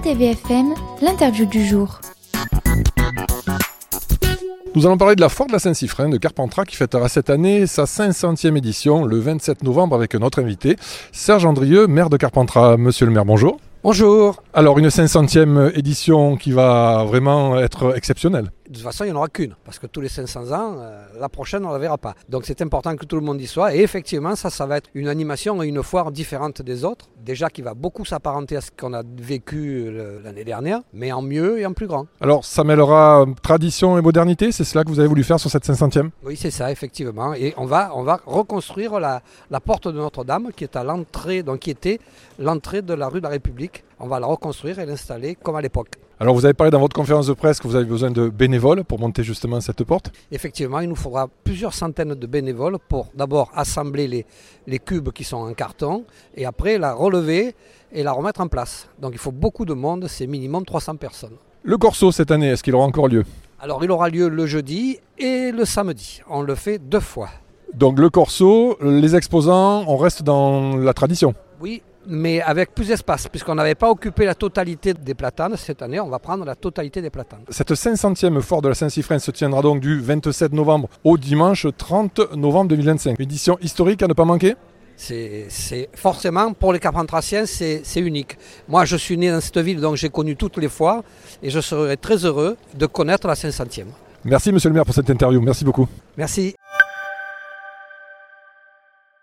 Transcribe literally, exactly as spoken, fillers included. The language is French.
T V F M, l'interview du jour. Nous allons parler de la foire de la Saint-Siffrein de Carpentras qui fêtera cette année sa cinq centième édition le vingt-sept novembre avec notre invité Serge Andrieux, maire de Carpentras. Monsieur le maire, bonjour. Bonjour. Alors une cinq centième édition qui va vraiment être exceptionnelle. De toute façon, il n'y en aura qu'une, parce que tous les cinq cents ans, euh, la prochaine, on ne la verra pas. Donc c'est important que tout le monde y soit. Et effectivement, ça, ça va être une animation et une foire différente des autres. Déjà qui va beaucoup s'apparenter à ce qu'on a vécu le, l'année dernière, mais en mieux et en plus grand. Alors ça mêlera tradition et modernité, c'est cela que vous avez voulu faire sur cette cinq centième ? Oui, c'est ça, effectivement. Et on va, on va reconstruire la, la porte de Notre-Dame, qui est à l'entrée, donc qui était l'entrée de la rue de la République. On va la reconstruire et l'installer comme à l'époque. Alors vous avez parlé dans votre conférence de presse que vous avez besoin de bénévoles pour monter justement cette porte. Effectivement, il nous faudra plusieurs centaines de bénévoles pour d'abord assembler les, les cubes qui sont en carton et après la relever et la remettre en place. Donc il faut beaucoup de monde, c'est minimum trois cents personnes. Le Corso cette année, est-ce qu'il aura encore lieu ? Alors il aura lieu le jeudi et le samedi. On le fait deux fois. Donc le Corso, les exposants, on reste dans la tradition. Oui, mais avec plus d'espace, puisqu'on n'avait pas occupé la totalité des platanes. Cette année, on va prendre la totalité des platanes. Cette cinq centième foire de la Saint-Siffrein se tiendra donc du vingt-sept novembre au dimanche trente novembre deux mille vingt-cinq. Édition historique à ne pas manquer ? C'est, c'est forcément, pour les Carpentrassiens, c'est, c'est unique. Moi, je suis né dans cette ville, donc j'ai connu toutes les foires, et je serai très heureux de connaître la cinq centième. Merci monsieur le maire pour cette interview, merci beaucoup. Merci.